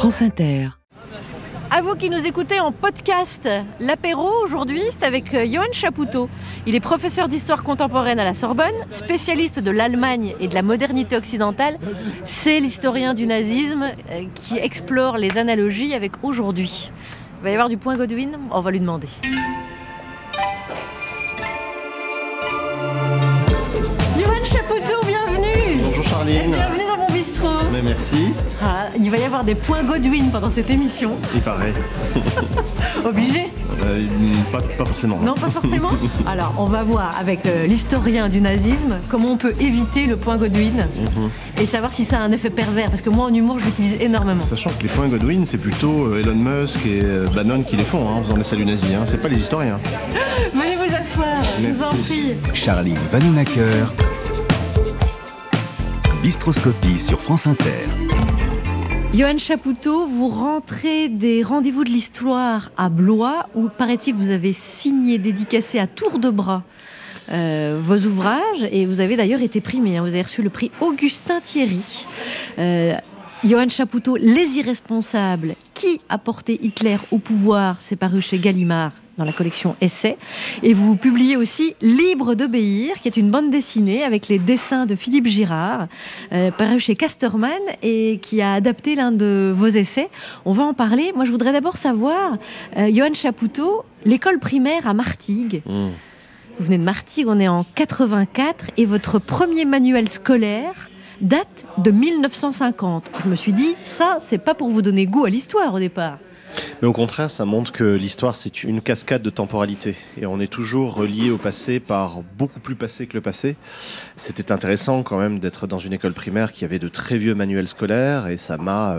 France Inter. À vous qui nous écoutez en podcast, l'apéro aujourd'hui, c'est avec Johan Chapoutot. Il est professeur d'histoire contemporaine à la Sorbonne, spécialiste de l'Allemagne et de la modernité occidentale. C'est l'historien du nazisme qui explore les analogies avec aujourd'hui. Il va y avoir du point Godwin, on va lui demander. Johan Chapoutot, bienvenue. Bonjour Charline. Bienvenue dans mon bistrot. Mais merci. Il va y avoir des points Godwin pendant cette émission. Il paraît. Obligé? Pas forcément. Non, pas forcément. Alors, on va voir avec l'historien du nazisme comment on peut éviter le point Godwin et savoir si ça a un effet pervers. Parce que moi, en humour, je l'utilise énormément. Sachant que les points Godwin, c'est plutôt Elon Musk et Bannon qui les font, en faisant des saluts nazis. C'est pas les historiens. Venez vous asseoir, je vous en prie. Charline Vanhoenacker. Bistroscopie sur France Inter. Johan Chapoutot, vous rentrez des rendez-vous de l'histoire à Blois, où, paraît-il, vous avez signé, dédicacé à tour de bras vos ouvrages, et vous avez d'ailleurs été primé. Vous avez reçu le prix Augustin Thierry. Johan Chapoutot, Les Irresponsables, qui a porté Hitler au pouvoir, c'est paru chez Gallimard dans la collection Essais. Et vous publiez aussi Libre d'obéir, qui est une bande dessinée avec les dessins de Philippe Girard, paru chez Casterman et qui a adapté l'un de vos essais. On va en parler. Moi, je voudrais d'abord savoir, Johan Chapoutot, l'école primaire à Martigues. Vous venez de Martigues, on est en 84, et votre premier manuel scolaire date de 1950. Je me suis dit, ça, c'est pas pour vous donner goût à l'histoire au départ. Mais au contraire, ça montre que l'histoire, c'est une cascade de temporalité. Et on est toujours relié au passé par beaucoup plus passé que le passé. C'était intéressant quand même d'être dans une école primaire qui avait de très vieux manuels scolaires, et ça m'a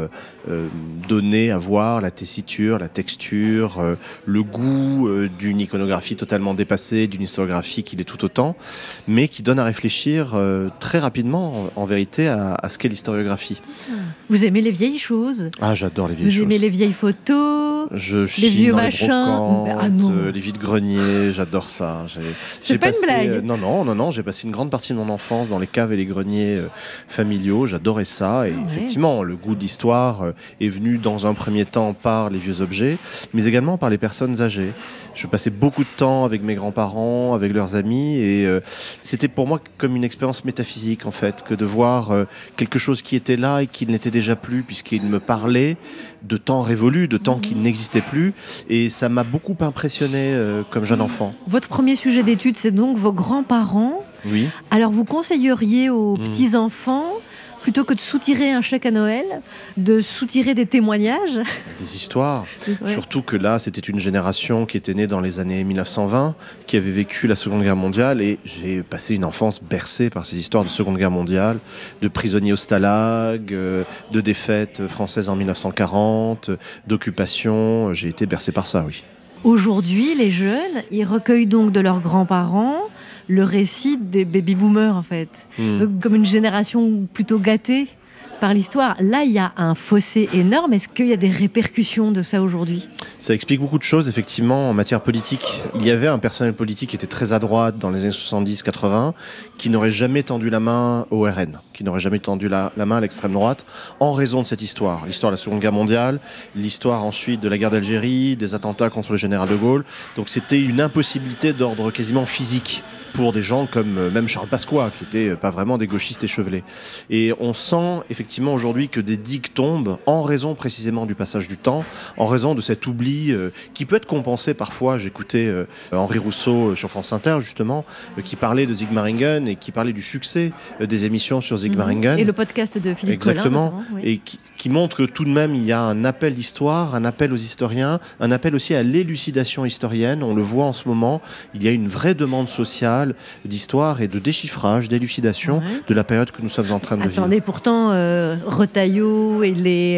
donné à voir la tessiture, la texture, le goût d'une iconographie totalement dépassée, d'une historiographie qui l'est tout autant, mais qui donne à réfléchir très rapidement, en vérité, à ce qu'est l'historiographie. Vous aimez les vieilles choses? Ah, j'adore les vieilles choses. Vous aimez les vieilles photos? Je les vieux dans machins, les brocantes, les vides-greniers, j'adore ça. C'est pas une blague. Non, j'ai passé une grande partie de mon enfance dans les caves et les greniers familiaux, j'adorais ça. Et effectivement, le goût de l'histoire est venu dans un premier temps par les vieux objets, mais également par les personnes âgées. Je passais beaucoup de temps avec mes grands-parents, avec leurs amis, et c'était pour moi comme une expérience métaphysique, en fait, que de voir quelque chose qui était là et qui n'était déjà plus, puisqu'il me parlait de temps révolus, de temps qui n'existait plus, et ça m'a beaucoup impressionné comme jeune enfant. Votre premier sujet d'étude, c'est donc vos grands-parents. Oui. Alors vous conseilleriez aux petits-enfants, plutôt que de soutirer un chèque à Noël, de soutirer des témoignages? Des histoires. Ouais. Surtout que là, c'était une génération qui était née dans les années 1920, qui avait vécu la Seconde Guerre mondiale, et j'ai passé une enfance bercée par ces histoires de Seconde Guerre mondiale, de prisonniers au stalag, de défaites françaises en 1940, d'occupation. J'ai été bercé par ça, oui. Aujourd'hui, les jeunes, ils recueillent donc de leurs grands-parents le récit des baby-boomers, en fait. Donc, comme une génération plutôt gâtée par l'histoire. Là, il y a un fossé énorme. Est-ce qu'il y a des répercussions de ça aujourd'hui? Ça explique beaucoup de choses, effectivement, en matière politique. Il y avait un personnel politique qui était très à droite dans les années 70-80, qui n'aurait jamais tendu la main au RN, qui n'aurait jamais tendu la main à l'extrême droite, en raison de cette histoire. L'histoire de la Seconde Guerre mondiale, l'histoire ensuite de la guerre d'Algérie, des attentats contre le général de Gaulle. Donc c'était une impossibilité d'ordre quasiment physique pour des gens comme même Charles Pasqua, qui n'étaient pas vraiment des gauchistes échevelés. Et on sent effectivement aujourd'hui que des digues tombent en raison précisément du passage du temps, en raison de cet oubli qui peut être compensé parfois. J'écoutais Henri Rousseau sur France Inter, justement, qui parlait de Sigmaringen et qui parlait du succès des émissions sur Sigmaringen. Et le podcast de Philippe Exactement. Collin, oui. Et qui montre que tout de même, il y a un appel d'histoire, un appel aux historiens, un appel aussi à l'élucidation historienne. On le voit en ce moment, il y a une vraie demande sociale d'histoire et de déchiffrage, d'élucidation de la période que nous sommes en train de vivre. Attendez, pourtant, Retailleau et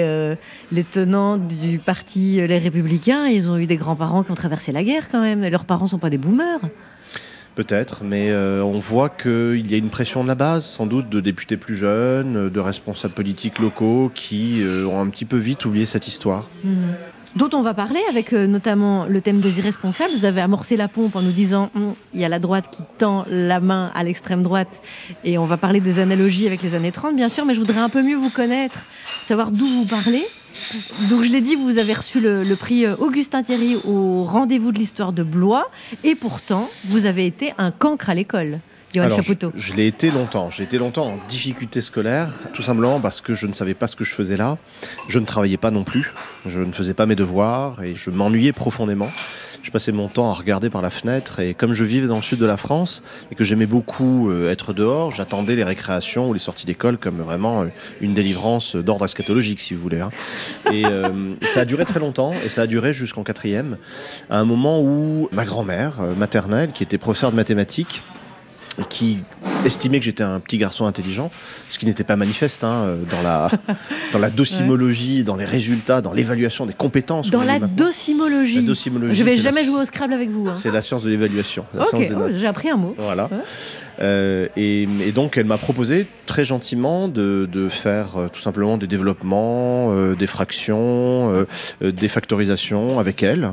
les tenants du parti Les Républicains, ils ont eu des grands-parents qui ont traversé la guerre quand même. Et leurs parents ne sont pas des boomers. Peut-être, mais on voit qu'il y a une pression de la base, sans doute de députés plus jeunes, de responsables politiques locaux qui ont un petit peu vite oublié cette histoire. Dont on va parler avec notamment le thème des irresponsables. Vous avez amorcé la pompe en nous disant il y a la droite qui tend la main à l'extrême droite, et on va parler des analogies avec les années 30 bien sûr, mais je voudrais un peu mieux vous connaître, savoir d'où vous parlez. Donc je l'ai dit, vous avez reçu le prix Augustin Thierry au rendez-vous de l'histoire de Blois, et pourtant vous avez été un cancre à l'école. Yoann Chapoutot. Je l'ai été longtemps. J'ai été longtemps en difficulté scolaire, tout simplement parce que je ne savais pas ce que je faisais là. Je ne travaillais pas non plus. Je ne faisais pas mes devoirs et je m'ennuyais profondément. Je passais mon temps à regarder par la fenêtre et comme je vivais dans le sud de la France et que j'aimais beaucoup être dehors, j'attendais les récréations ou les sorties d'école comme vraiment une délivrance d'ordre eschatologique, si vous voulez. Et ça a duré très longtemps et ça a duré jusqu'en 4e, à un moment où ma grand-mère maternelle, qui était professeure de mathématiques, qui estimait que j'étais un petit garçon intelligent, ce qui n'était pas manifeste dans la docimologie, dans les résultats, dans l'évaluation des compétences. Dans la docimologie. Je vais jamais jouer au Scrabble avec vous. C'est la science de l'évaluation. Ok, j'ai appris un mot. Voilà. Et donc elle m'a proposé très gentiment de faire tout simplement des développements, des fractions, des factorisations avec elle.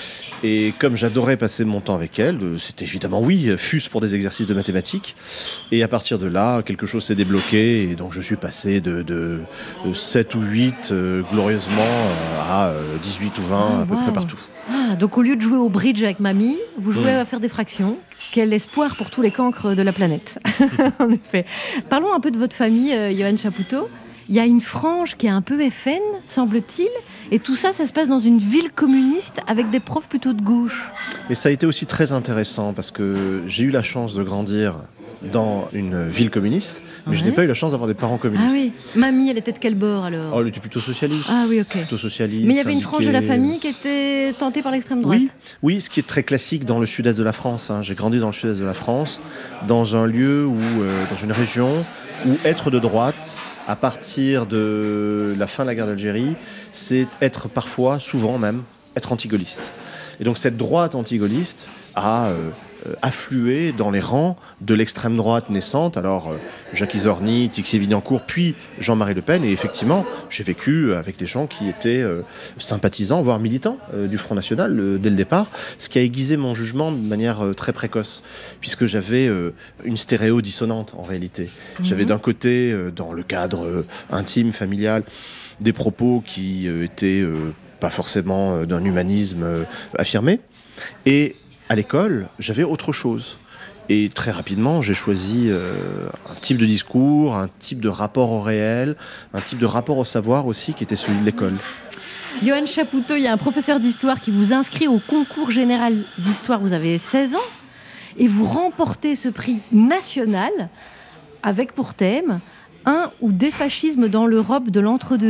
Et comme j'adorais passer mon temps avec elle, c'était évidemment oui, fût-ce pour des exercices de mathématiques. Et à partir de là, quelque chose s'est débloqué. Et donc je suis passé de 7 ou 8 glorieusement à 18 ou 20 à peu près partout. Donc au lieu de jouer au bridge avec mamie, vous jouez à faire des fractions. Quel espoir pour tous les cancres de la planète. En effet. Parlons un peu de votre famille, Yoann Chapoutot. Il y a une frange qui est un peu FN, semble-t-il. Et tout ça, ça se passe dans une ville communiste avec des profs plutôt de gauche. Mais ça a été aussi très intéressant parce que j'ai eu la chance de grandir dans une ville communiste, mais je n'ai pas eu la chance d'avoir des parents communistes. Ah oui. Mamie, elle était de quel bord alors ? Elle était plutôt socialiste. Ah oui, ok. Plutôt socialiste. Mais il y avait une frange de la famille qui était tentée par l'extrême droite. Oui, ce qui est très classique dans le sud-est de la France. J'ai grandi dans le sud-est de la France, dans un lieu où, dans une région où être de droite, à partir de la fin de la guerre d'Algérie, c'est être parfois, souvent même, être anti-gaulliste. Et donc cette droite anti-gaulliste a afflué dans les rangs de l'extrême droite naissante. Alors Jacques Izorni, Tixier-Vignancourt, puis Jean-Marie Le Pen. Et effectivement, j'ai vécu avec des gens qui étaient sympathisants, voire militants du Front National dès le départ, ce qui a aiguisé mon jugement de manière très précoce, puisque j'avais une stéréo dissonante en réalité. J'avais d'un côté, dans le cadre intime, familial, des propos qui étaient pas forcément d'un humanisme affirmé. Et à l'école, j'avais autre chose. Et très rapidement, j'ai choisi un type de discours, un type de rapport au réel, un type de rapport au savoir aussi qui était celui de l'école. Yoann Chapoutot, il y a un professeur d'histoire qui vous inscrit au concours général d'histoire. Vous avez 16 ans et vous remportez ce prix national avec pour thème « Un ou des fascismes dans l'Europe de l'entre-deux-guerres ».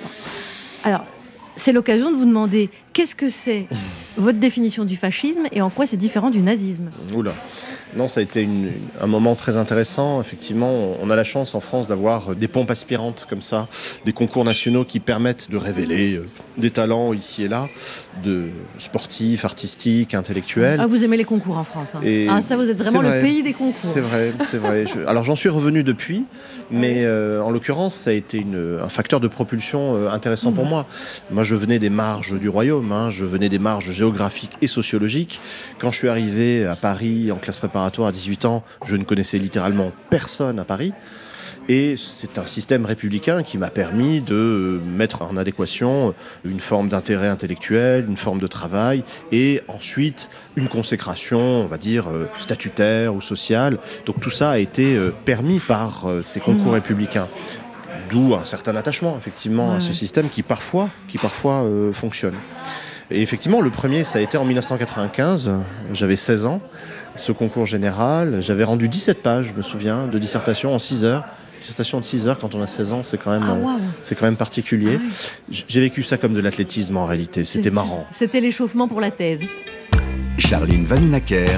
Alors, c'est l'occasion de vous demander qu'est-ce que c'est votre définition du fascisme et en quoi c'est différent du nazisme. Oula. Non, ça a été un moment très intéressant. Effectivement, on a la chance en France d'avoir des pompes aspirantes comme ça, des concours nationaux qui permettent de révéler des talents ici et là, de sportifs, artistiques, intellectuels. Ah, vous aimez les concours en France. Ça, vous êtes vraiment le pays des concours. C'est vrai. Alors, j'en suis revenu depuis, mais en l'occurrence, ça a été un facteur de propulsion intéressant pour moi. Moi, je venais des marges du royaume, je venais des marges géographiques et sociologiques. Quand je suis arrivé à Paris en classe préparatoire à 18 ans, je ne connaissais littéralement personne à Paris. Et c'est un système républicain qui m'a permis de mettre en adéquation une forme d'intérêt intellectuel, une forme de travail, et ensuite une consécration, on va dire, statutaire ou sociale. Donc tout ça a été permis par ces concours républicains. D'où un certain attachement, effectivement, à ce système qui parfois fonctionne. Et effectivement, le premier, ça a été en 1995, j'avais 16 ans, ce concours général. J'avais rendu 17 pages, je me souviens, de dissertation en 6 heures. Dissertation de 6 heures, quand on a 16 ans, c'est quand même particulier. J'ai vécu ça comme de l'athlétisme en réalité, c'était marrant. C'était l'échauffement pour la thèse. Charline Vanhoenacker,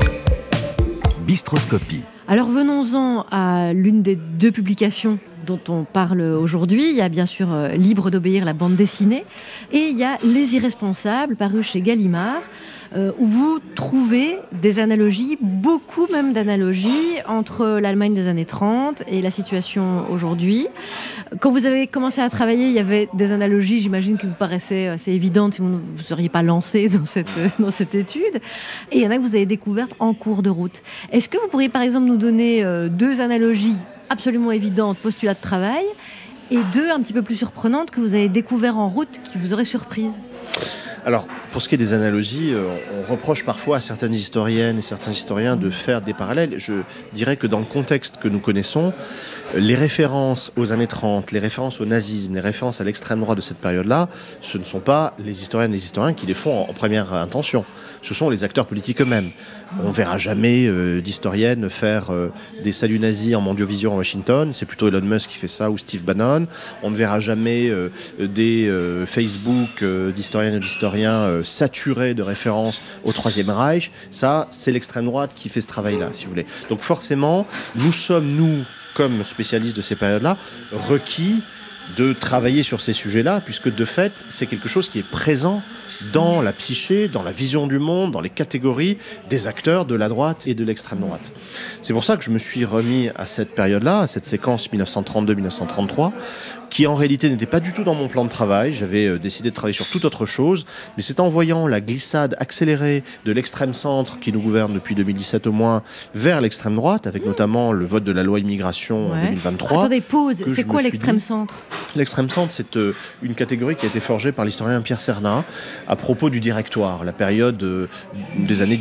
Bistroscopie. Alors venons-en à l'une des deux publications dont on parle aujourd'hui. Il y a bien sûr Libre d'obéir, la bande dessinée, et il y a Les Irresponsables, paru chez Gallimard, où vous trouvez des analogies, beaucoup même d'analogies, entre l'Allemagne des années 30 et la situation aujourd'hui. Quand vous avez commencé à travailler, il y avait des analogies, j'imagine, qui vous paraissaient assez évidentes, sinon vous ne seriez pas lancé dans cette étude. Et il y en a que vous avez découvertes en cours de route. Est-ce que vous pourriez par exemple nous donner deux analogies absolument évidentes, postulat de travail, Et deux, un petit peu plus surprenantes, que vous avez découvert en route, qui vous auraient surprise. Alors, pour ce qui est des analogies, on reproche parfois à certaines historiennes et certains historiens de faire des parallèles. Je dirais que dans le contexte que nous connaissons, les références aux années 30, les références au nazisme, les références à l'extrême droite de cette période-là, ce ne sont pas les historiennes et les historiens qui les font en première intention. Ce sont les acteurs politiques eux-mêmes. On ne verra jamais d'historiennes faire des saluts nazis en Mondiovision à Washington. C'est plutôt Elon Musk qui fait ça, ou Steve Bannon. On ne verra jamais des Facebook d'historiennes et d'historiens saturés de références au Troisième Reich. Ça, c'est l'extrême droite qui fait ce travail-là, si vous voulez. Donc forcément, nous sommes, nous, comme spécialistes de ces périodes-là, requis de travailler sur ces sujets-là, puisque de fait, c'est quelque chose qui est présent dans la psyché, dans la vision du monde, dans les catégories des acteurs de la droite et de l'extrême droite. C'est pour ça que je me suis remis à cette période-là, à cette séquence 1932-1933, qui en réalité n'était pas du tout dans mon plan de travail. J'avais décidé de travailler sur toute autre chose, mais c'est en voyant la glissade accélérée de l'extrême centre qui nous gouverne depuis 2017 au moins vers l'extrême droite, avec notamment le vote de la loi immigration en 2023. Attendez, pause, c'est quoi l'extrême centre ? L'extrême centre, c'est une catégorie qui a été forgée par l'historien Pierre Cernat à propos du Directoire, la période des années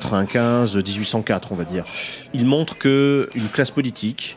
1795-1804, on va dire. Il montre qu'une classe politique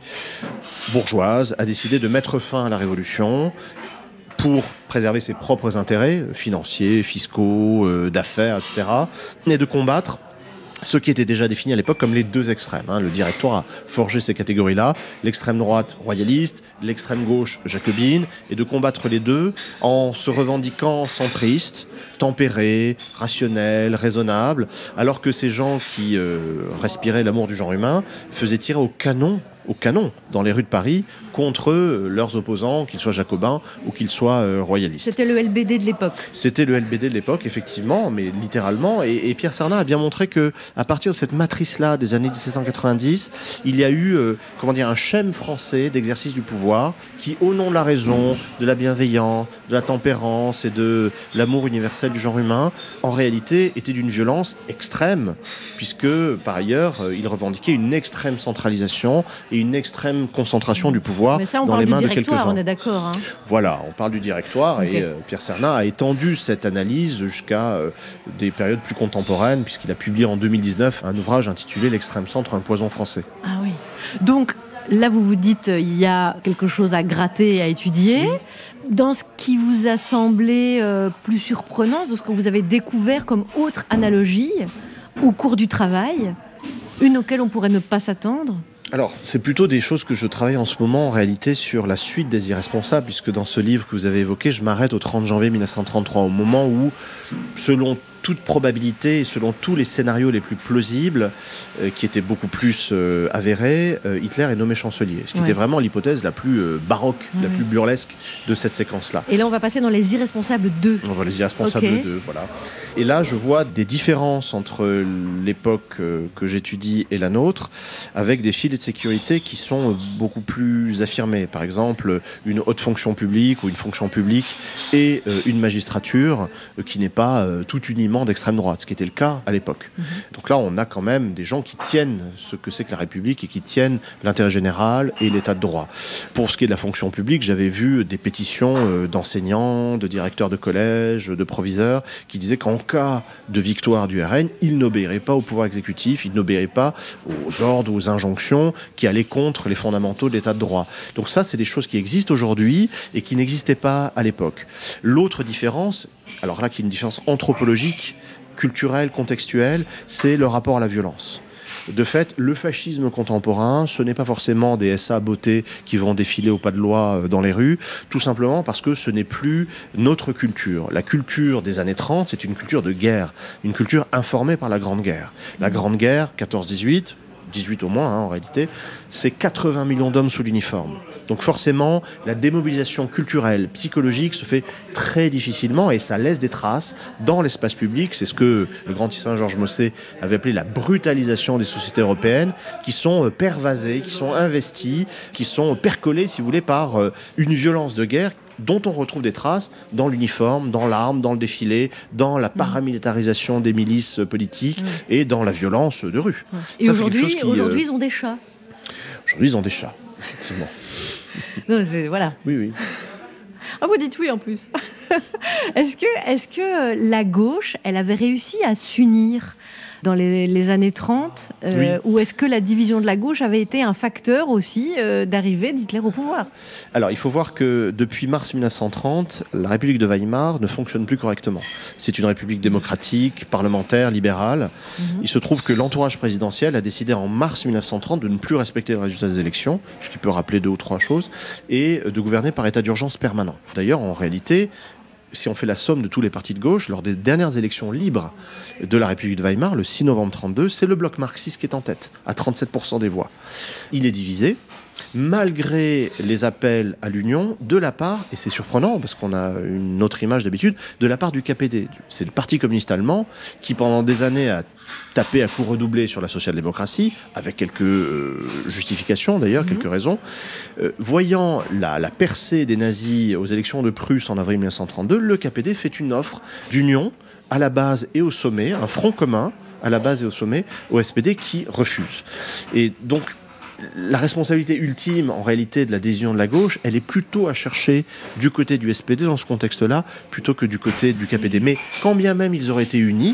bourgeoise a décidé de mettre fin à la Révolution pour préserver ses propres intérêts financiers, fiscaux, d'affaires, etc., et de combattre ce qui était déjà défini à l'époque comme les deux extrêmes. Le Directoire a forgé ces catégories-là, l'extrême droite royaliste, l'extrême gauche jacobine, et de combattre les deux en se revendiquant centristes, tempérés, rationnels, raisonnables, alors que ces gens qui respiraient l'amour du genre humain faisaient tirer au canon dans les rues de Paris contre leurs opposants, qu'ils soient jacobins ou qu'ils soient royalistes. C'était le LBD de l'époque. C'était le LBD de l'époque, effectivement, mais littéralement. Et Pierre Cernat a bien montré qu'à partir de cette matrice-là des années 1790, il y a eu un schème français d'exercice du pouvoir qui, au nom de la raison, de la bienveillance, de la tempérance et de l'amour universel du genre humain, en réalité était d'une violence extrême, puisque, par ailleurs, il revendiquait une extrême centralisation et une extrême concentration du pouvoir dans les mains de quelques-uns. On est d'accord. Hein. Voilà, on parle du Directoire, okay. Et Pierre Cernat a étendu cette analyse jusqu'à des périodes plus contemporaines, puisqu'il a publié en 2019 un ouvrage intitulé « L'extrême centre, un poison français ». Ah oui. Donc là, vous vous dites il y a quelque chose à gratter et à étudier. Oui. Dans ce qui vous a semblé plus surprenant, dans ce que vous avez découvert comme autre analogie au cours du travail, une auquel on pourrait ne pas s'attendre ? Alors, c'est plutôt des choses que je travaille en ce moment, en réalité, sur la suite des Irresponsables, puisque dans ce livre que vous avez évoqué, je m'arrête au 30 janvier 1933, au moment où, selon toute probabilité et selon tous les scénarios les plus plausibles, qui étaient beaucoup plus avérés, Hitler est nommé chancelier, ce qui était vraiment l'hypothèse la plus baroque, la plus burlesque de cette séquence-là. Et là, on va passer dans les Irresponsables 2. On va les Irresponsables 2, voilà. Et là, je vois des différences entre l'époque que j'étudie et la nôtre, avec des filets de sécurité qui sont beaucoup plus affirmés. Par exemple, une haute fonction publique ou une fonction publique et une magistrature qui n'est pas tout uniment d'extrême droite, ce qui était le cas à l'époque. Donc là, on a quand même des gens qui tiennent ce que c'est que la République et qui tiennent l'intérêt général et l'état de droit. Pour ce qui est de la fonction publique, j'avais vu des pétitions d'enseignants, de directeurs de collèges, de proviseurs, qui disaient qu'en cas de victoire du RN, ils n'obéiraient pas au pouvoir exécutif, ils n'obéiraient pas aux ordres, aux injonctions qui allaient contre les fondamentaux de l'état de droit. Donc ça, c'est des choses qui existent aujourd'hui et qui n'existaient pas à l'époque. L'autre différence, alors là, qui est une différence anthropologique, culturelle, contextuelle, c'est le rapport à la violence. De fait, le fascisme contemporain, ce n'est pas forcément des SA beauté qui vont défiler au pas de loi dans les rues, tout simplement parce que ce n'est plus notre culture. La culture des années 30, c'est une culture de guerre, une culture informée par la Grande Guerre. La Grande Guerre, 14-18, 18 au moins en réalité, c'est 80 millions d'hommes sous l'uniforme. Donc forcément, la démobilisation culturelle, psychologique se fait très difficilement et ça laisse des traces dans l'espace public. C'est ce que le grand historien Georges Mossé avait appelé la brutalisation des sociétés européennes, qui sont pervasées, qui sont investies, qui sont percolées, si vous voulez, par une violence de guerre dont on retrouve des traces dans l'uniforme, dans l'arme, dans le défilé, dans la paramilitarisation des milices politiques et dans la violence de rue. Et ça, aujourd'hui, ils ont des chats. Aujourd'hui, ils ont des chats, effectivement. Non, c'est, voilà. Oui. Ah, vous dites oui en plus. Est-ce que la gauche, elle avait réussi à s'unir dans les années 30 Oui. Ou est-ce que la division de la gauche avait été un facteur aussi d'arrivée d'Hitler au pouvoir ? Alors, il faut voir que depuis mars 1930, la République de Weimar ne fonctionne plus correctement. C'est une république démocratique, parlementaire, libérale. Il se trouve que l'entourage présidentiel a décidé en mars 1930 de ne plus respecter le résultat des élections, ce qui peut rappeler 2 ou 3 choses, et de gouverner par état d'urgence permanent. D'ailleurs, en réalité, si on fait la somme de tous les partis de gauche, lors des dernières élections libres de la République de Weimar, le 6 novembre 1932, c'est le bloc marxiste qui est en tête, à 37% des voix. Il est divisé, malgré les appels à l'union, de la part, et c'est surprenant parce qu'on a une autre image d'habitude, de la part du KPD. C'est le Parti communiste allemand qui, pendant des années, a tapé à coups redoublés sur la social-démocratie, avec quelques justifications d'ailleurs, quelques raisons. Voyant la percée des nazis aux élections de Prusse en avril 1932, le KPD fait une offre d'union à la base et au sommet, un front commun à la base et au sommet, au SPD qui refuse. Et donc, la responsabilité ultime, en réalité, de la décision de la gauche, elle est plutôt à chercher du côté du SPD dans ce contexte-là, plutôt que du côté du KPD. Mais quand bien même ils auraient été unis,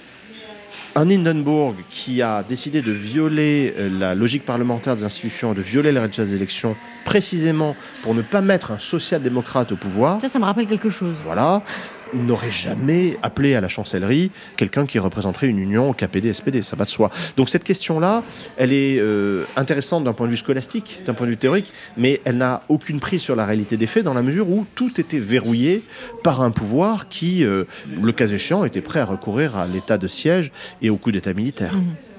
un Hindenburg qui a décidé de violer la logique parlementaire des institutions, de violer les résultats des élections, précisément pour ne pas mettre un social-démocrate au pouvoir. Ça me rappelle quelque chose. Voilà. N'aurait jamais appelé à la chancellerie quelqu'un qui représenterait une union au KPD-SPD, ça va de soi. Donc cette question-là, elle est intéressante d'un point de vue scolastique, d'un point de vue théorique, mais elle n'a aucune prise sur la réalité des faits dans la mesure où tout était verrouillé par un pouvoir qui, le cas échéant, était prêt à recourir à l'état de siège et au coup d'état militaire.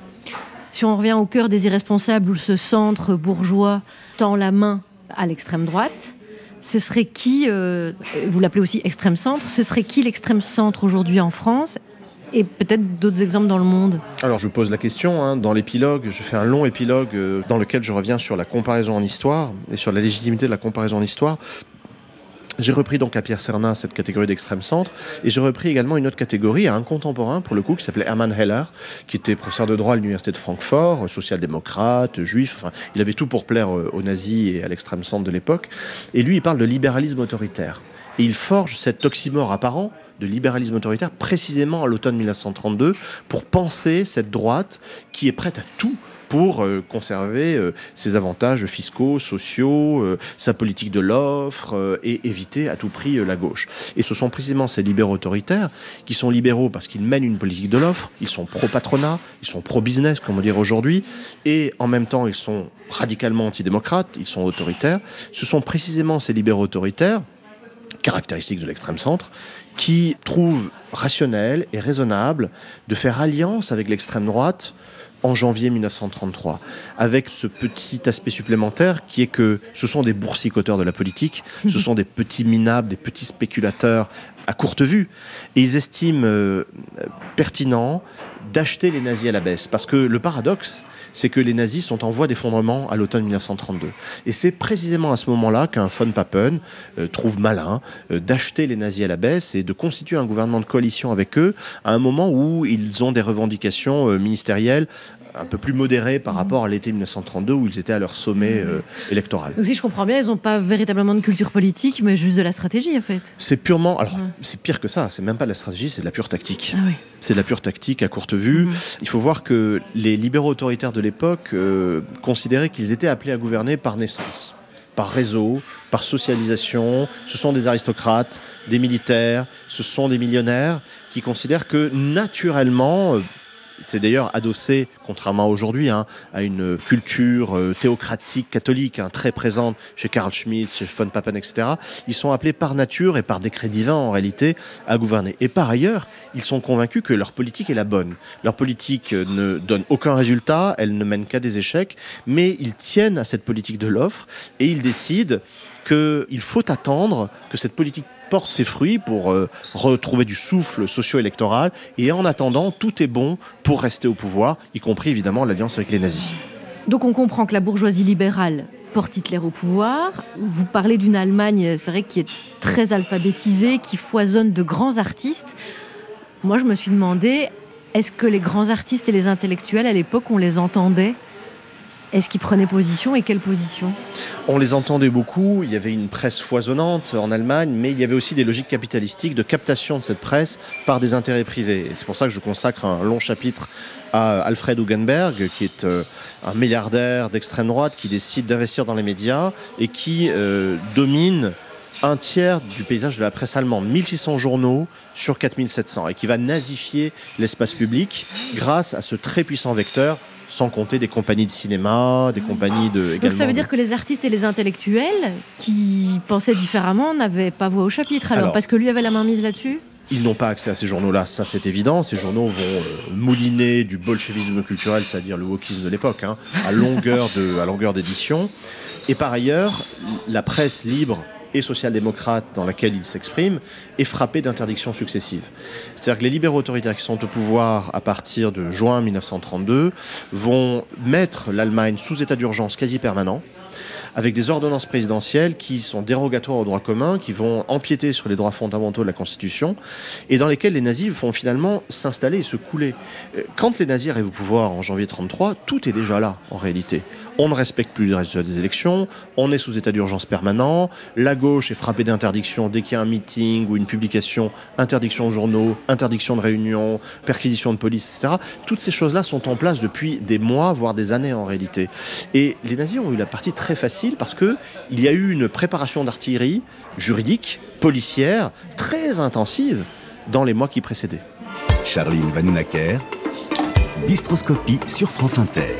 Si on revient au cœur des irresponsables où ce centre bourgeois tend la main à l'extrême droite, ce serait qui, vous l'appelez aussi extrême centre, ce serait qui l'extrême centre aujourd'hui en France et peut-être d'autres exemples dans le monde ? Alors je pose la question, dans l'épilogue, je fais un long épilogue dans lequel je reviens sur la comparaison en histoire et sur la légitimité de la comparaison en histoire. J'ai repris donc à Pierre Sernin cette catégorie d'extrême centre et j'ai repris également une autre catégorie à un contemporain pour le coup qui s'appelait Hermann Heller, qui était professeur de droit à l'université de Francfort, social-démocrate, juif, enfin il avait tout pour plaire aux nazis et à l'extrême centre de l'époque. Et lui il parle de libéralisme autoritaire. Et il forge cet oxymore apparent de libéralisme autoritaire précisément à l'automne 1932 pour penser cette droite qui est prête à tout pour conserver ses avantages fiscaux, sociaux, sa politique de l'offre et éviter à tout prix la gauche. Et ce sont précisément ces libéraux autoritaires qui sont libéraux parce qu'ils mènent une politique de l'offre, ils sont pro-patronat, ils sont pro-business, comme on dirait aujourd'hui, et en même temps ils sont radicalement antidémocrates, ils sont autoritaires. Ce sont précisément ces libéraux autoritaires, caractéristiques de l'extrême centre, qui trouvent rationnel et raisonnable de faire alliance avec l'extrême droite en janvier 1933, avec ce petit aspect supplémentaire qui est que ce sont des boursicoteurs de la politique, ce sont des petits minables, des petits spéculateurs à courte vue, et ils estiment pertinent d'acheter les nazis à la baisse, parce que le paradoxe, c'est que les nazis sont en voie d'effondrement à l'automne 1932. Et c'est précisément à ce moment-là qu'un von Papen trouve malin d'acheter les nazis à la baisse et de constituer un gouvernement de coalition avec eux à un moment où ils ont des revendications ministérielles un peu plus modérées par rapport à l'été 1932 où ils étaient à leur sommet électoral. Donc si je comprends bien, ils n'ont pas véritablement de culture politique, mais juste de la stratégie en fait. C'est purement... Alors, c'est pire que ça, c'est même pas de la stratégie, c'est de la pure tactique. Ah oui. C'est de la pure tactique à courte vue. Il faut voir que les libéraux autoritaires de l'époque considéraient qu'ils étaient appelés à gouverner par naissance, par réseau, par socialisation. Ce sont des aristocrates, des militaires, ce sont des millionnaires qui considèrent que naturellement... C'est d'ailleurs adossé, contrairement à aujourd'hui, à une culture théocratique catholique très présente chez Carl Schmitt, chez von Papen, etc. Ils sont appelés par nature et par décret divin, en réalité, à gouverner. Et par ailleurs, ils sont convaincus que leur politique est la bonne. Leur politique ne donne aucun résultat, elle ne mène qu'à des échecs, mais ils tiennent à cette politique de l'offre et ils décident qu'il faut attendre que cette politique porte ses fruits pour retrouver du souffle socio-électoral et en attendant, tout est bon pour rester au pouvoir, y compris évidemment l'alliance avec les nazis. Donc on comprend que la bourgeoisie libérale porte Hitler au pouvoir. Vous parlez d'une Allemagne, c'est vrai, qui est très alphabétisée, qui foisonne de grands artistes. Moi je me suis demandé, est-ce que les grands artistes et les intellectuels à l'époque, on les entendait ? Est-ce qu'ils prenaient position et quelle position ? On les entendait beaucoup, il y avait une presse foisonnante en Allemagne, mais il y avait aussi des logiques capitalistiques de captation de cette presse par des intérêts privés. Et c'est pour ça que je consacre un long chapitre à Alfred Hugenberg, qui est un milliardaire d'extrême droite qui décide d'investir dans les médias et qui domine un tiers du paysage de la presse allemande, 1600 journaux sur 4700, et qui va nazifier l'espace public grâce à ce très puissant vecteur, sans compter des compagnies de cinéma, des compagnies de... Donc ça veut dire que les artistes et les intellectuels qui pensaient différemment n'avaient pas voix au chapitre, alors parce que lui avait la main mise là-dessus ? Ils n'ont pas accès à ces journaux-là, ça c'est évident. Ces journaux vont mouliner du bolchevisme culturel, c'est-à-dire le wokisme de l'époque, à longueur d'édition. Et par ailleurs, la presse libre et social-démocrate dans laquelle il s'exprime est frappée d'interdictions successives. C'est-à-dire que les libéraux autoritaires qui sont au pouvoir à partir de juin 1932 vont mettre l'Allemagne sous état d'urgence quasi permanent, avec des ordonnances présidentielles qui sont dérogatoires au droit commun, qui vont empiéter sur les droits fondamentaux de la Constitution, et dans lesquels les nazis vont finalement s'installer et se couler. Quand les nazis arrivent au pouvoir en janvier 1933, tout est déjà là, en réalité. On ne respecte plus les résultats des élections, on est sous état d'urgence permanent, la gauche est frappée d'interdiction dès qu'il y a un meeting ou une publication, interdiction de journaux, interdiction de réunions, perquisition de police, etc. Toutes ces choses-là sont en place depuis des mois, voire des années en réalité. Et les nazis ont eu la partie très facile parce qu'il y a eu une préparation d'artillerie juridique, policière, très intensive dans les mois qui précédaient. Charline Vanhoenacker, Bistroscopie sur France Inter.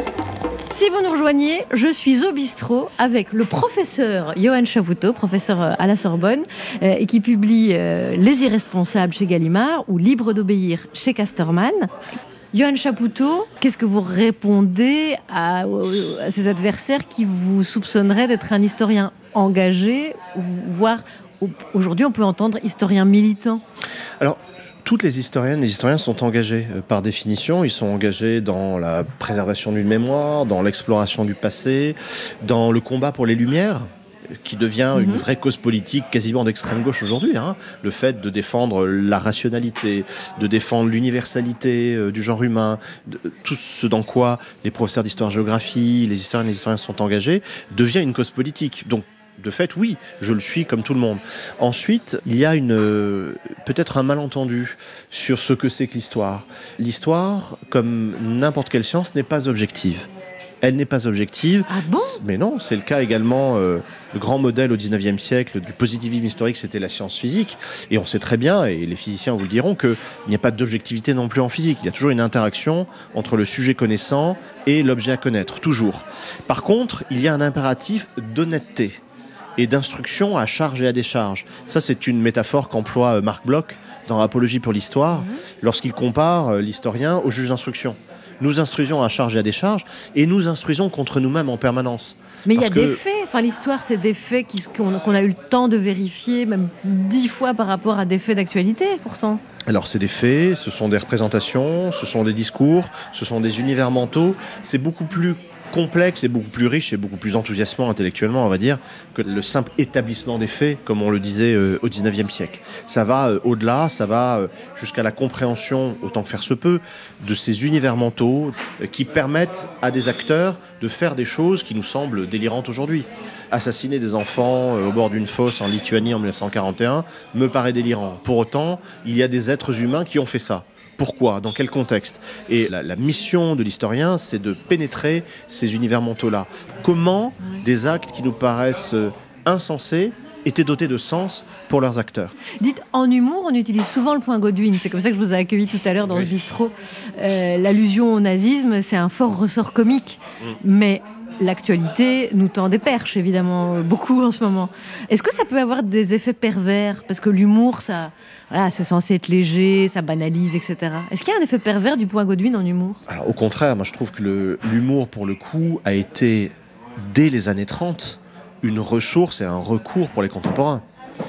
Si vous nous rejoignez, je suis au bistrot avec le professeur Johann Chapoutot, professeur à la Sorbonne, et qui publie Les Irresponsables chez Gallimard ou Libre d'obéir chez Casterman. Johann Chapoutot, qu'est-ce que vous répondez à ces adversaires qui vous soupçonneraient d'être un historien engagé, voire aujourd'hui on peut entendre historien militant ? Alors, toutes les historiennes et les historiens sont engagés par définition. Ils sont engagés dans la préservation d'une mémoire, dans l'exploration du passé, dans le combat pour les Lumières, qui devient une vraie cause politique quasiment d'extrême gauche aujourd'hui. Le fait de défendre la rationalité, de défendre l'universalité du genre humain, tout ce dans quoi les professeurs d'histoire-géographie, les historiennes et les historiens sont engagés, devient une cause politique. Donc, de fait, oui, je le suis comme tout le monde. Ensuite, il y a peut-être un malentendu sur ce que c'est que l'histoire. L'histoire, comme n'importe quelle science, n'est pas objective. Elle n'est pas objective. Ah bon ? Mais non, c'est le cas également. Le grand modèle au XIXe siècle du positivisme historique, c'était la science physique. Et on sait très bien, et les physiciens vous le diront, qu'il n'y a pas d'objectivité non plus en physique. Il y a toujours une interaction entre le sujet connaissant et l'objet à connaître, toujours. Par contre, il y a un impératif d'honnêteté et d'instruction à charge et à décharge. Ça, c'est une métaphore qu'emploie Marc Bloch dans Apologie pour l'histoire, lorsqu'il compare l'historien au juge d'instruction. Nous instruisons à charge et à décharge, et nous instruisons contre nous-mêmes en permanence. Mais il y a des faits, l'histoire, c'est des faits qu'on a eu le temps de vérifier, même 10 fois par rapport à des faits d'actualité, pourtant. Alors, c'est des faits, ce sont des représentations, ce sont des discours, ce sont des univers mentaux. C'est beaucoup plus complexe et beaucoup plus riche et beaucoup plus enthousiasmant intellectuellement, on va dire, que le simple établissement des faits, comme on le disait au XIXe siècle. Ça va au-delà, ça va jusqu'à la compréhension, autant que faire se peut, de ces univers mentaux qui permettent à des acteurs de faire des choses qui nous semblent délirantes aujourd'hui. Assassiner des enfants au bord d'une fosse en Lituanie en 1941 me paraît délirant. Pour autant, il y a des êtres humains qui ont fait ça. Pourquoi ? Dans quel contexte ? Et la mission de l'historien, c'est de pénétrer ces univers mentaux-là. Comment des actes qui nous paraissent insensés étaient dotés de sens pour leurs acteurs. Dites, en humour, on utilise souvent le point Godwin. C'est comme ça que je vous ai accueilli tout à l'heure dans ce bistrot. L'allusion au nazisme, c'est un fort ressort comique. Mais l'actualité nous tend des perches, évidemment, beaucoup en ce moment. Est-ce que ça peut avoir des effets pervers ? Parce que l'humour, c'est censé être léger, ça banalise, etc. Est-ce qu'il y a un effet pervers du point Godwin en humour ? Alors, au contraire, moi je trouve que l'humour, pour le coup, a été, dès les années 30, une ressource et un recours pour les contemporains.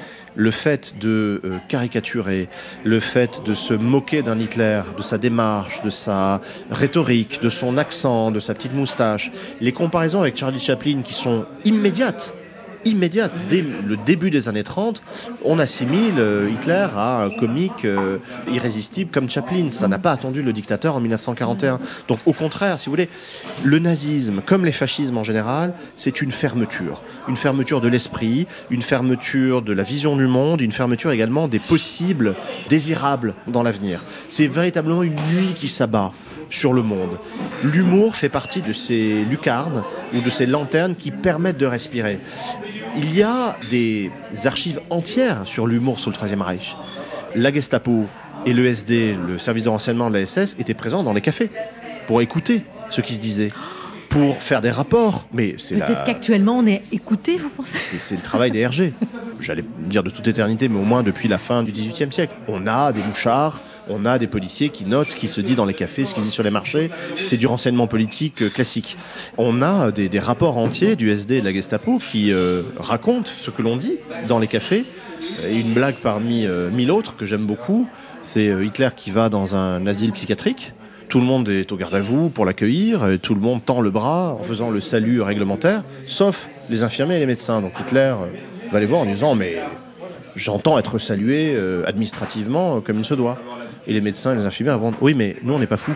Le fait de caricaturer, le fait de se moquer d'un Hitler, de sa démarche, de sa rhétorique, de son accent, de sa petite moustache, les comparaisons avec Charlie Chaplin qui sont immédiates, immédiate. Dès le début des années 30, on assimile Hitler à un comique irrésistible comme Chaplin. Ça n'a pas attendu le dictateur en 1941. Donc au contraire, si vous voulez, le nazisme, comme les fascismes en général, c'est une fermeture. Une fermeture de l'esprit, une fermeture de la vision du monde, une fermeture également des possibles désirables dans l'avenir. C'est véritablement une nuit qui s'abat sur le monde. L'humour fait partie de ces lucarnes ou de ces lanternes qui permettent de respirer. Il y a des archives entières sur l'humour sous le Troisième Reich. La Gestapo et le SD, le service de renseignement de la SS, étaient présents dans les cafés pour écouter ce qui se disait, pour faire des rapports. Mais peut-être qu'actuellement on est écouté, vous pensez ? C'est le travail des RG. J'allais dire de toute éternité, mais au moins depuis la fin du XVIIIe siècle. On a des mouchards, on a des policiers qui notent ce qui se dit dans les cafés, ce qui se dit sur les marchés. C'est du renseignement politique classique. On a des rapports entiers du SD et de la Gestapo qui racontent ce que l'on dit dans les cafés. Et une blague parmi mille autres que j'aime beaucoup, c'est Hitler qui va dans un asile psychiatrique. Tout le monde est au garde à vous pour l'accueillir, et tout le monde tend le bras en faisant le salut réglementaire, sauf les infirmiers et les médecins. Donc Hitler va les voir en disant « mais j'entends être salué administrativement comme il se doit ». Et les médecins et les infirmiers répondent « oui, mais nous on n'est pas fous ».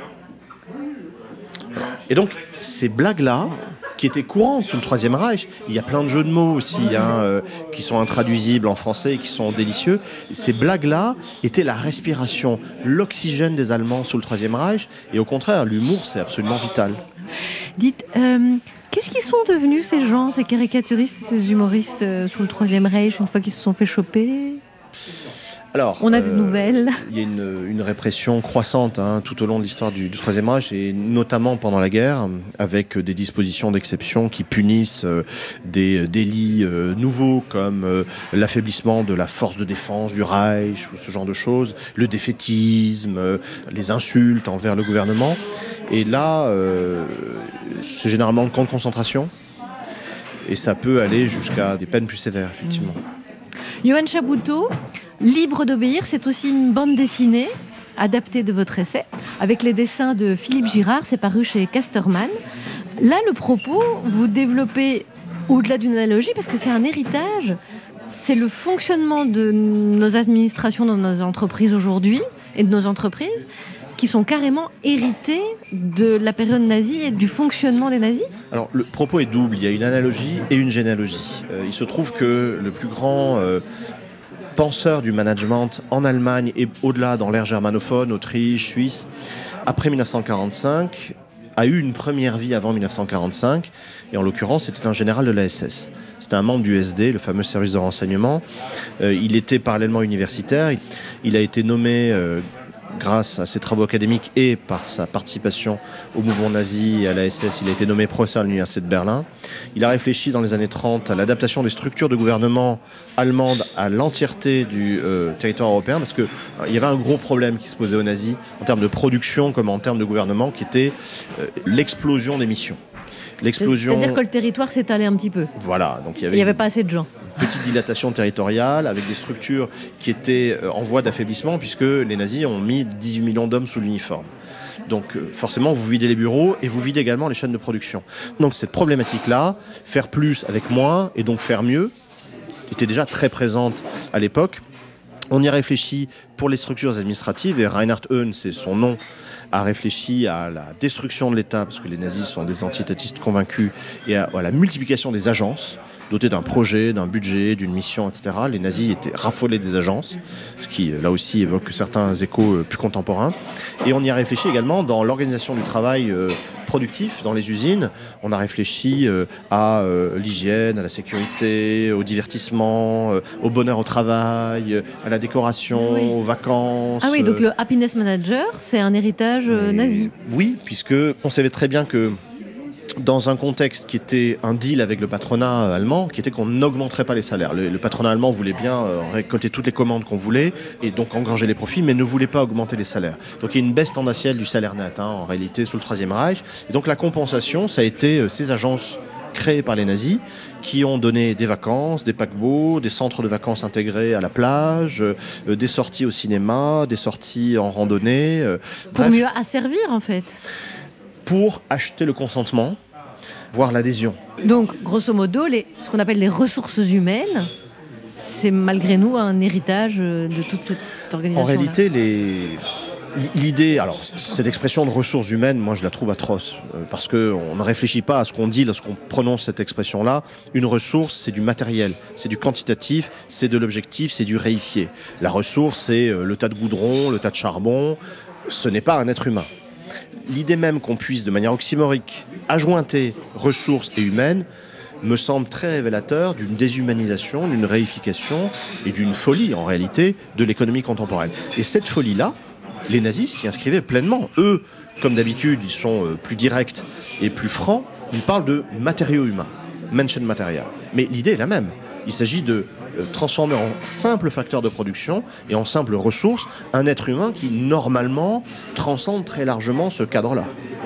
Et donc ces blagues-là, qui étaient courantes sous le Troisième Reich, il y a plein de jeux de mots aussi qui sont intraduisibles en français et qui sont délicieux. Ces blagues-là étaient la respiration, l'oxygène des Allemands sous le Troisième Reich. Et au contraire, l'humour, c'est absolument vital. Dites, qu'est-ce qu'ils sont devenus ces gens, ces caricaturistes, ces humoristes sous le Troisième Reich, une fois qu'ils se sont fait choper ? Alors, on a des nouvelles. Il y a une répression croissante tout au long de l'histoire du Troisième Reich, et notamment pendant la guerre, avec des dispositions d'exception qui punissent des délits nouveaux comme l'affaiblissement de la force de défense du Reich, ou ce genre de choses, le défaitisme, les insultes envers le gouvernement. Et là, c'est généralement le camp de concentration, et ça peut aller jusqu'à des peines plus sévères, effectivement. Yoann Chapoutot, Libre d'obéir, c'est aussi une bande dessinée adaptée de votre essai, avec les dessins de Philippe Girard, c'est paru chez Casterman. Là, le propos, vous développez au-delà d'une analogie, parce que c'est un héritage, c'est le fonctionnement de nos administrations dans nos entreprises aujourd'hui, et de nos entreprises, qui sont carrément hérités de la période nazie et du fonctionnement des nazis ? Alors, le propos est double, il y a une analogie et une généalogie. Il se trouve que le plus grand penseur du management en Allemagne et au-delà dans l'ère germanophone, Autriche, Suisse, après 1945, a eu une première vie avant 1945, et en l'occurrence, c'était un général de la SS. C'était un membre du SD, le fameux service de renseignement. Il était parallèlement universitaire. Il a été nommé grâce à ses travaux académiques et par sa participation au mouvement nazi et à la SS, il a été nommé professeur à l'université de Berlin. Il a réfléchi dans les années 30 à l'adaptation des structures de gouvernement allemandes à l'entièreté du territoire européen, parce qu'il y avait un gros problème qui se posait aux nazis en termes de production comme en termes de gouvernement, qui était l'explosion des missions. C'est-à-dire que le territoire s'étalait un petit peu. Voilà, donc il n'y avait pas assez de gens. Petite dilatation territoriale avec des structures qui étaient en voie d'affaiblissement, puisque les nazis ont mis 18 millions d'hommes sous l'uniforme. Donc forcément, vous videz les bureaux et vous videz également les chaînes de production. Donc cette problématique-là, faire plus avec moins et donc faire mieux, était déjà très présente à l'époque. On y réfléchit pour les structures administratives, et Reinhard Höhn, c'est son nom, a réfléchi à la destruction de l'État, parce que les nazis sont des anti-étatistes convaincus, et à la multiplication des agences, dotées d'un projet, d'un budget, d'une mission, etc. Les nazis étaient raffolés des agences, ce qui, là aussi, évoque certains échos plus contemporains. Et on y a réfléchi également dans l'organisation du travail productif dans les usines. On a réfléchi à l'hygiène, à la sécurité, au divertissement, au bonheur au travail, à la décoration, oui, aux vacances. Ah oui, donc le happiness manager, c'est un héritage nazi. Oui, puisque on savait très bien que dans un contexte qui était un deal avec le patronat allemand, qui était qu'on n'augmenterait pas les salaires. Le patronat allemand voulait bien récolter toutes les commandes qu'on voulait, et donc engranger les profits, mais ne voulait pas augmenter les salaires. Donc il y a une baisse tendancielle du salaire net, en réalité, sous le Troisième Reich. Et donc la compensation, ça a été ces agences créées par les nazis, qui ont donné des vacances, des paquebots, des centres de vacances intégrés à la plage, des sorties au cinéma, des sorties en randonnée. Pour mieux asservir, en fait. Pour acheter le consentement voire l'adhésion. Donc, grosso modo, ce qu'on appelle les ressources humaines, c'est malgré nous un héritage de toute cette organisation. En réalité, l'idée, alors cette expression de ressources humaines, moi je la trouve atroce, parce qu'on ne réfléchit pas à ce qu'on dit lorsqu'on prononce cette expression-là. Une ressource, c'est du matériel, c'est du quantitatif, c'est de l'objectif, c'est du réifié. La ressource, c'est le tas de goudron, le tas de charbon, ce n'est pas un être humain. L'idée même qu'on puisse de manière oxymorique adjointer ressources et humaines me semble très révélateur d'une déshumanisation, d'une réification et d'une folie en réalité de l'économie contemporaine. Et cette folie-là, les nazis s'y inscrivaient pleinement. Eux, comme d'habitude, ils sont plus directs et plus francs. Ils parlent de matériaux humains, Menschenmaterial. Mais l'idée est la même. Il s'agit de transformer en simple facteur de production et en simple ressource un être humain qui, normalement, transcende très largement ce cadre-là.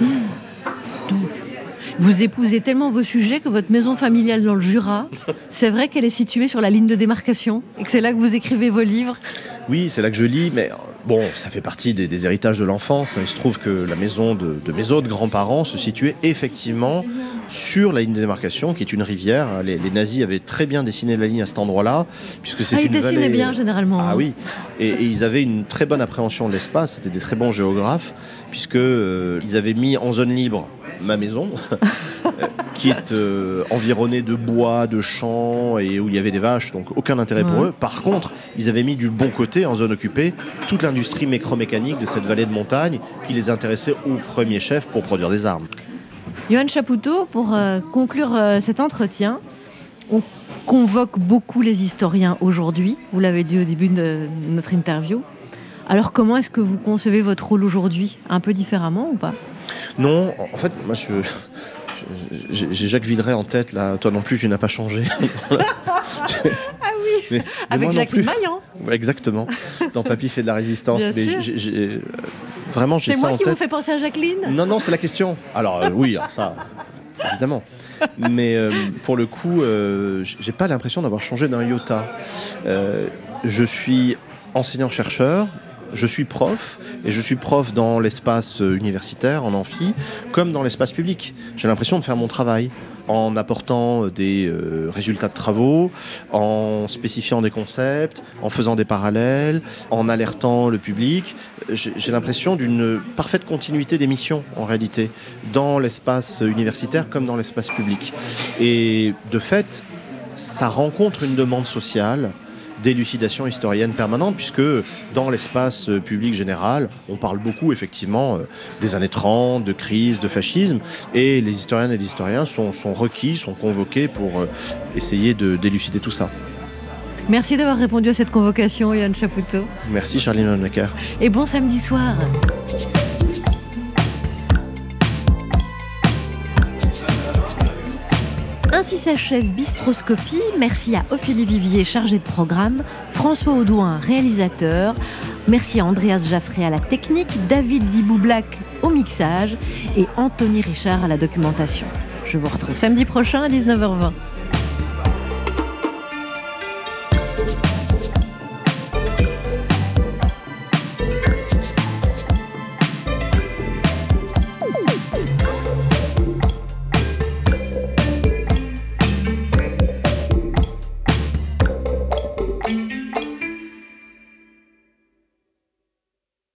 Vous épousez tellement vos sujets que votre maison familiale dans le Jura, c'est vrai qu'elle est située sur la ligne de démarcation et que c'est là que vous écrivez vos livres? Oui, c'est là que je lis, mais bon, ça fait partie des héritages de l'enfance. Il se trouve que la maison de mes autres grands-parents se situait effectivement sur la ligne de démarcation, qui est une rivière. Les nazis avaient très bien dessiné la ligne à cet endroit-là, puisque c'est ils dessinaient bien, généralement. Ah oui, et ils avaient une très bonne appréhension de l'espace, c'était des très bons géographes, puisqu'ils avaient mis en zone libre ma maison, qui est environnée de bois, de champs, et où il y avait des vaches, donc aucun intérêt pour eux. Par contre, ils avaient mis du bon côté, en zone occupée, toute l'industrie mécano-mécanique de cette vallée de montagne, qui les intéressait au premier chef pour produire des armes. Yoann Chapoutot, pour conclure cet entretien, on convoque beaucoup les historiens aujourd'hui, vous l'avez dit au début de notre interview. Alors comment est-ce que vous concevez votre rôle aujourd'hui? Un peu différemment ou pas? Non, en fait, moi j'ai Jacques Villeray en tête, là. Toi non plus, tu n'as pas changé. Ah oui, mais avec Jacques Maillan. Ouais, exactement, dans Papy fait de la résistance. Bien mais sûr. Vraiment, j'ai c'est ça en moi tête. qui vous fais penser à Jacqueline? Non, c'est la question. Alors oui, ça, évidemment. Mais pour le coup, j'ai pas l'impression d'avoir changé d'un iota. Je suis enseignant-chercheur. Je suis prof, et je suis prof dans l'espace universitaire, en amphi, comme dans l'espace public. J'ai l'impression de faire mon travail en apportant des résultats de travaux, en spécifiant des concepts, en faisant des parallèles, en alertant le public. J'ai l'impression d'une parfaite continuité des missions, en réalité, dans l'espace universitaire comme dans l'espace public. Et de fait, ça rencontre une demande sociale d'élucidation historienne permanente, puisque dans l'espace public général, on parle beaucoup effectivement des années 30, de crise, de fascisme, et les historiennes et les historiens sont requis, sont convoqués pour essayer d'élucider tout ça. Merci d'avoir répondu à cette convocation, Yoann Chapoutot. Merci Charline Vanhoenacker. Et bon samedi soir. Ainsi s'achève Bistroscopie. Merci à Ophélie Vivier, chargée de programme, François Audouin, réalisateur. Merci à Andreas Jaffré à la technique, David Diboublak au mixage et Anthony Richard à la documentation. Je vous retrouve samedi prochain à 19h20.